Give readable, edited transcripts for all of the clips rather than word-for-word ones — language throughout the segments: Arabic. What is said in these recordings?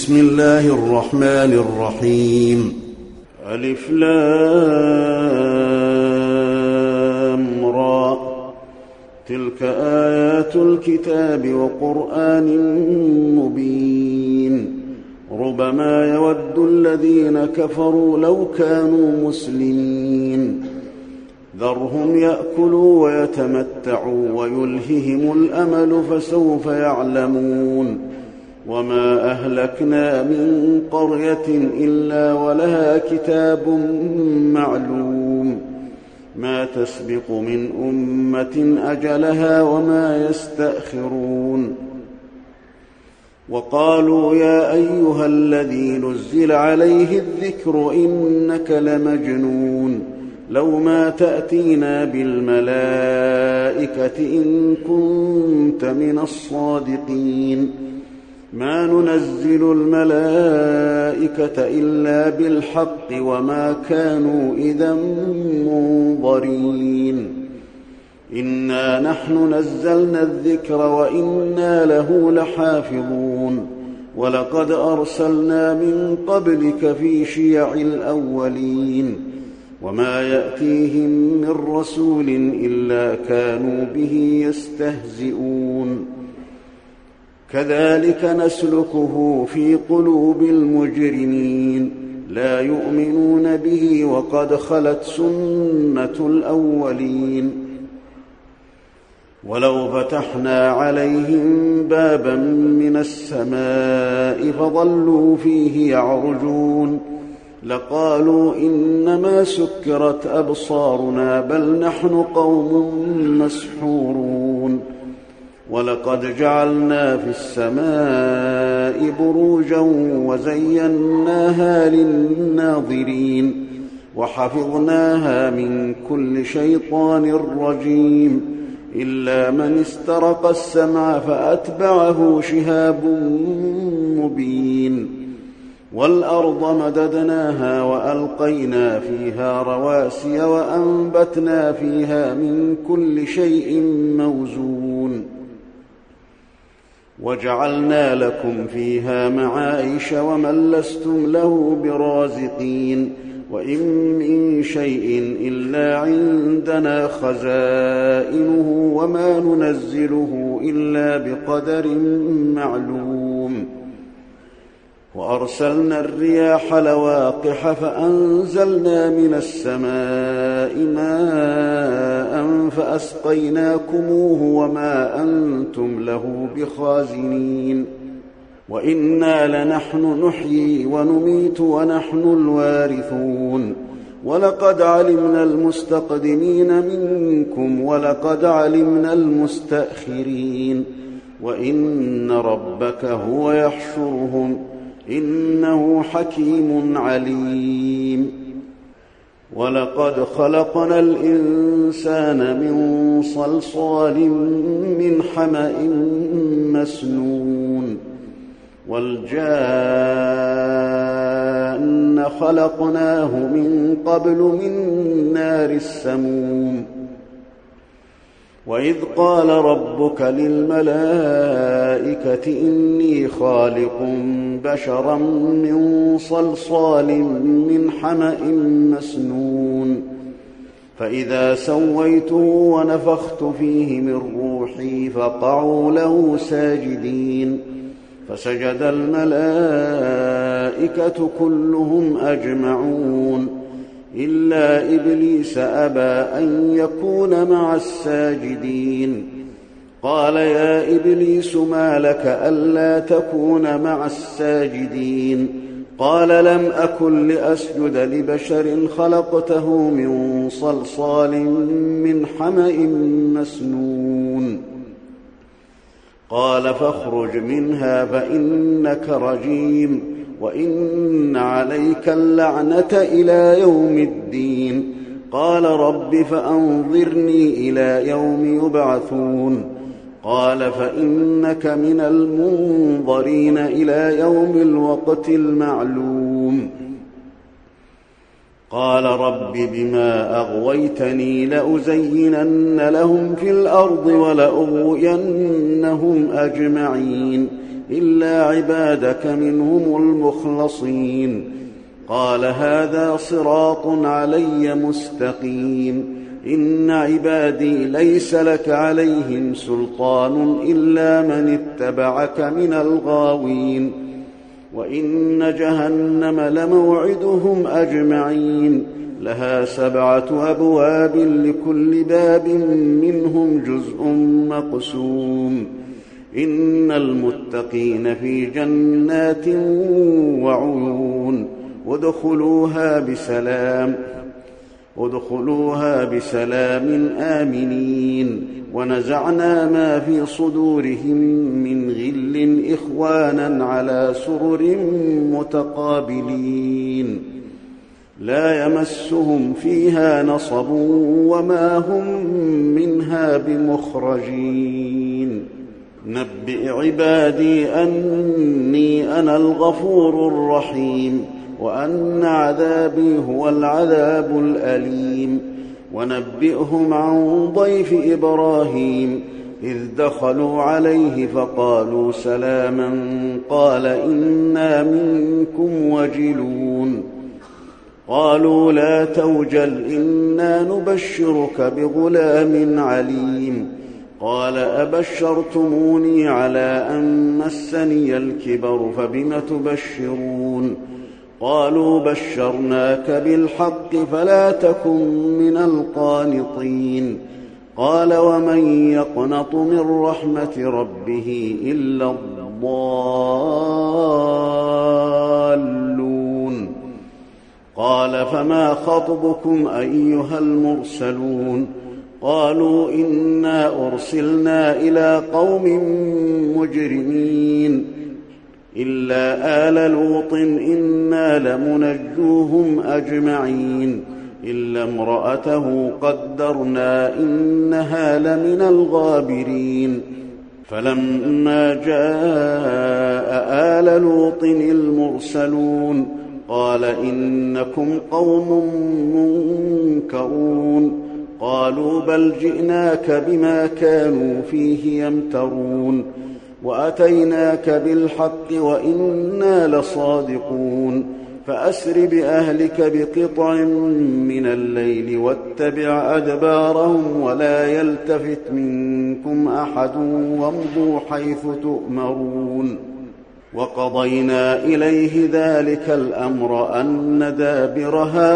بسم الله الرحمن الرحيم. ألف لام را. تلك آيات الكتاب وقرآن مبين. ربما يود الذين كفروا لو كانوا مسلمين. ذرهم يأكلوا ويتمتعوا ويلههم الأمل فسوف يعلمون. وما أهلكنا من قرية إلا ولها كتاب معلوم. ما تسبق من أمة أجلها وما يستأخرون. وقالوا يا أيها الذي نزل عليه الذكر إنك لمجنون. لو ما تأتينا بالملائكة إن كنت من الصادقين. ما ننزل الملائكة إلا بالحق وما كانوا إذا منظرين. إنا نحن نزلنا الذكر وإنا له لحافظون. ولقد أرسلنا من قبلك في شيع الأولين. وما يأتيهم من رسول إلا كانوا به يستهزئون. كذلك نسلكه في قلوب المجرمين. لا يؤمنون به وقد خلت سنة الأولين. ولو فتحنا عليهم بابا من السماء فظلوا فيه يعرجون لقالوا إنما سكرت أبصارنا بل نحن قوم مسحورون. ولقد جعلنا في السماء بروجا وزيناها للناظرين وحفظناها من كل شيطان رجيم إلا من استرق السمع فأتبعه شهاب مبين. والأرض مددناها وألقينا فيها رواسي وأنبتنا فيها من كل شيء موزون. وجعلنا لكم فيها معايش ومن لستم له برازقين. وإن من شيء إلا عندنا خزائنه وما ننزله إلا بقدر معلوم. وأرسلنا الرياح لواقح فأنزلنا من السماء ماء فأسقيناكموه وما أنتم له بخازنين. وإنا لنحن نحيي ونميت ونحن الوارثون. ولقد علمنا المستقدمين منكم ولقد علمنا المستأخرين. وإن ربك هو يحشرهم إنه حكيم عليم. ولقد خلقنا الإنسان من صلصال من حمأ مسنون. والجان خلقناه من قبل من نار السموم. وإذ قال ربك للملائكة إني خالق بشرا من صلصال من حمأ مسنون. فإذا سويته ونفخت فيه من روحي فقعوا له ساجدين. فسجد الملائكة كلهم أجمعون إلا إبليس أبى أن يكون مع الساجدين. قال يا إبليس ما لك ألا تكون مع الساجدين؟ قال لم أكن لأسجد لبشر خلقته من صلصال من حمأ مسنون. قال فاخرج منها فإنك رجيم وإن عليك اللعنة إلى يوم الدين. قال رب فأنظرني إلى يوم يبعثون. قال فإنك من المنظرين إلى يوم الوقت المعلوم. قال رب بما أغويتني لأزينن لهم في الأرض ولأغوينهم أجمعين إلا عبادك منهم المخلصين. قال هذا صراط علي مستقيم. إن عبادي ليس لك عليهم سلطان إلا من اتبعك من الغاوين. وإن جهنم لموعدهم أجمعين. لها 7 أبواب لكل باب منهم جزء مقسوم. إن المتقين في جنات وعيون. ادخلوها بسلام آمنين. ونزعنا ما في صدورهم من غل إخوانا على سرر متقابلين. لا يمسهم فيها نصب وما هم منها بمخرجين. نبئ عبادي أني أنا الغفور الرحيم وأن عذابي هو العذاب الأليم. ونبئهم عن ضيف إبراهيم إذ دخلوا عليه فقالوا سلاما قال إنا منكم وجلون. قالوا لا توجل إنا نبشرك بغلام عليم. قال أبشرتموني على أن مسني الكبر فبم تبشرون. قالوا بشرناك بالحق فلا تكن من القانطين. قال ومن يقنط من رحمة ربه إلا الضالون. قال فما خطبكم أيها المرسلون؟ قالوا إنا أرسلنا إلى قوم مجرمين إلا آل لوط إنا لمنجوهم أجمعين إلا امرأته قدرنا إنها لمن الغابرين. فلما جاء آل لوط المرسلون قال إنكم قوم منكرون. قالوا بل جئناك بما كانوا فيه يمترون وأتيناك بالحق وإنا لصادقون. فأسر بأهلك بقطع من الليل واتبع أدبارهم ولا يلتفت منكم أحد وامضوا حيث تؤمرون. وقضينا إليه ذلك الأمر أن دابر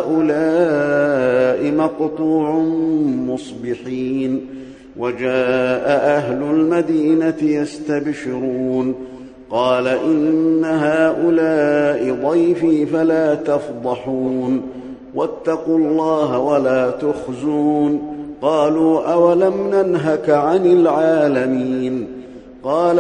هؤلاء مقطوع مصبحين. وجاء أهل المدينة يستبشرون. قال إن هؤلاء ضيفي فلا تفضحون واتقوا الله ولا تخزون. قالوا أولم ننهك عن العالمين؟ قال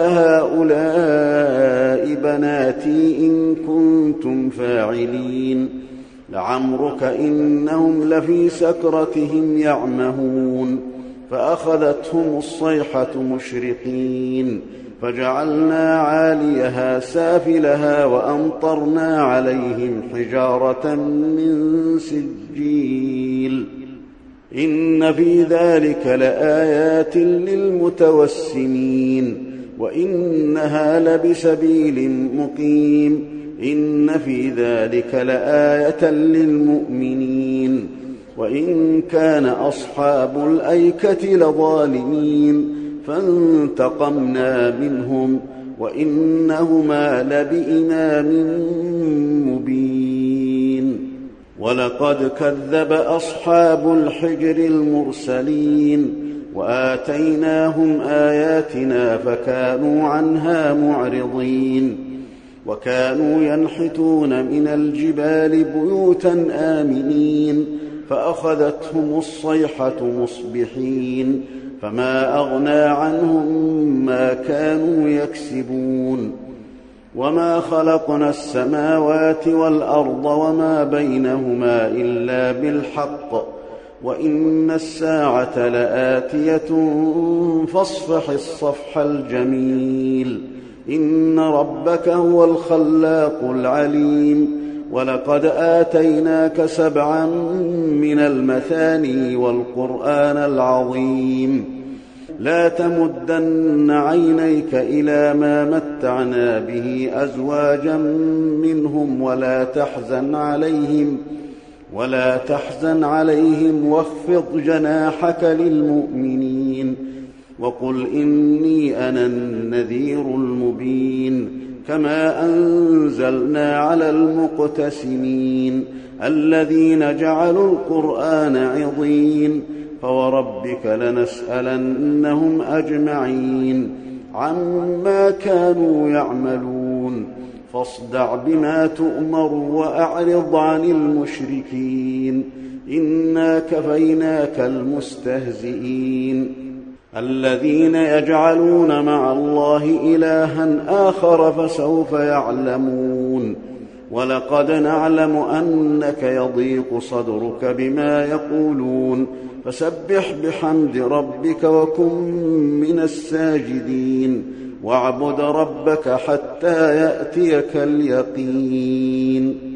هؤلاء بناتي إن كنتم فاعلين. لعمرك إنهم لفي سكرتهم يعمهون. فأخذتهم الصيحة مشرقين فجعلنا عاليها سافلها وأمطرنا عليهم حجارة من سجيل. إن في ذلك لآيات للمتوسمين وإنها لبسبيل مقيم. إن في ذلك لآية للمؤمنين وإن كان أصحاب الأيكة لظالمين فانتقمنا منهم وإنهما لبإمام مبين. ولقد كذب أصحاب الحجر المرسلين وآتيناهم آياتنا فكانوا عنها معرضين. وكانوا ينحتون من الجبال بيوتا آمنين فأخذتهم الصيحة مصبحين فما أغنى عنهم ما كانوا يكسبون. وما خلقنا السماوات والأرض وما بينهما إلا بالحق وإن الساعة لآتية فاصفح الصفح الجميل. إن ربك هو الخلاق العليم. ولقد آتيناك 7 من المثاني والقرآن العظيم. لا تمدن عينيك إلى ما متعنا به أزواجا منهم ولا تحزن عليهم واخفض جناحك للمؤمنين وقل إني أنا النذير المبين كما أنزلنا على المقتسمين الذين جعلوا القرآن عضين فوربك لنسألنهم أجمعين عما كانوا يعملون فاصدع بما تؤمر وأعرض عن المشركين إنا كفيناك المستهزئين الذين يجعلون مع الله إلها آخر فسوف يعلمون ولقد نعلم أنك يضيق صدرك بما يقولون فسبح بحمد ربك وكن من الساجدين واعبد ربك حتى يأتيك اليقين